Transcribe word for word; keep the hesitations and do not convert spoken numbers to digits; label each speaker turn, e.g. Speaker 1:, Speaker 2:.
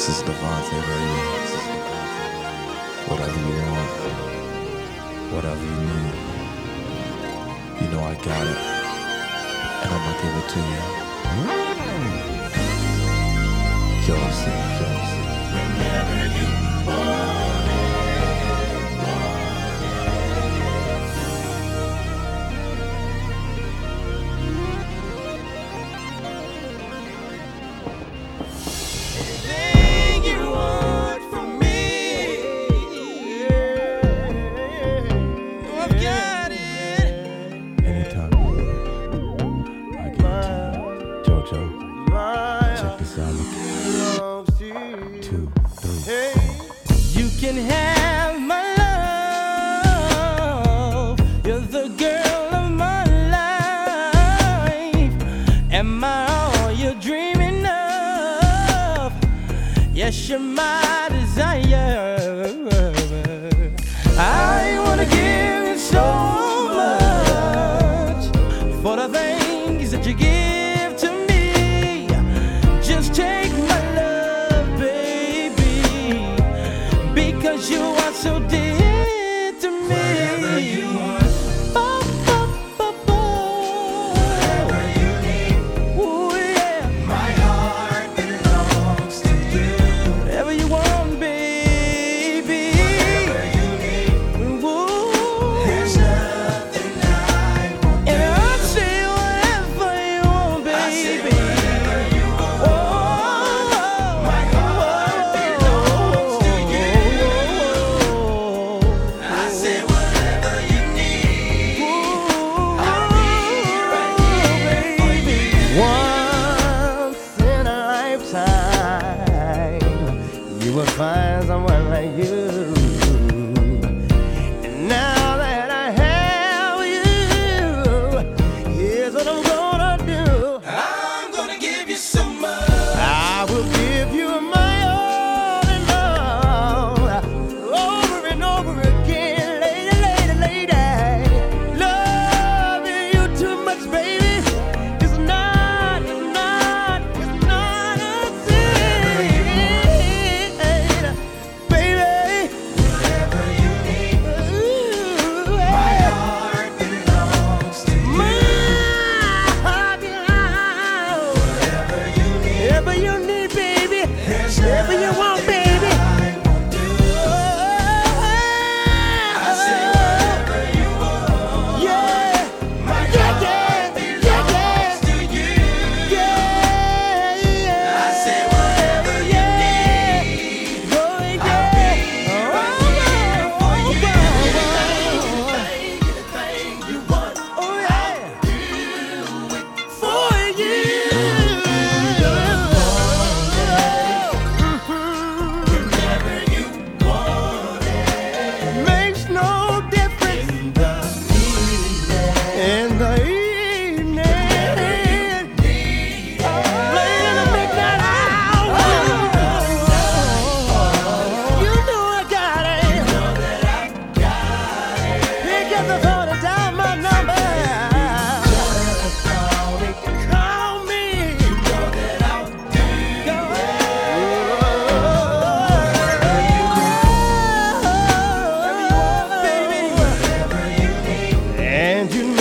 Speaker 1: This is Devontae Reyes. Whatever you want, whatever you need, you know I got it, and I'ma give it to you. Josie, Josie. Whenever you want check this out. Two, three.
Speaker 2: Hey, you can have my love. You're the girl of my life. Am I all you're dreaming of? Yes, you're my desire. I wanna give you so much for the things that you give. Take my love, baby, because you are so dear to me.
Speaker 1: Whatever you want,
Speaker 2: oh, oh, oh, oh.
Speaker 1: whatever you need,
Speaker 2: Ooh, yeah.
Speaker 1: my heart belongs to you.
Speaker 2: Whatever you want, baby,
Speaker 1: whatever you need,
Speaker 2: ooh.
Speaker 1: there's nothing I won't do.
Speaker 2: And I'll say whatever you want, baby.
Speaker 1: I say whatever you want.
Speaker 2: Oh, you will find someone like you. And now that I have you, here's what I'm gonna do.
Speaker 1: I'm gonna give you so much.
Speaker 2: I will give you my all and all, over and over again, lady, lady, lady. Loving you too much, baby, is not, is not, is not a sin.
Speaker 1: Whatever you need, my heart belongs to you. Whatever you need,
Speaker 2: Whatever you need, baby.
Speaker 1: there's
Speaker 2: Whatever you want, baby.
Speaker 1: I won't do. I say whatever you want.
Speaker 2: Yeah.
Speaker 1: My
Speaker 2: Yeah,
Speaker 1: heart
Speaker 2: yeah, yeah,
Speaker 1: belongs to you.
Speaker 2: Yeah, yeah.
Speaker 1: I say whatever you need,
Speaker 2: Oh,
Speaker 1: I'll
Speaker 2: yeah.
Speaker 1: be right here for you. Anything, anything you want,
Speaker 2: Oh, yeah. For you.
Speaker 1: whenever you want it.
Speaker 2: Makes no difference
Speaker 1: In the evening,
Speaker 2: in the evening. Late in the midnight hour. You know I got it.
Speaker 1: know that I got it.
Speaker 2: Pick up the phone and dial my number.
Speaker 1: Just call me.
Speaker 2: Call me.
Speaker 1: Know that I'll do
Speaker 2: Baby.
Speaker 1: whatever you need.
Speaker 2: And you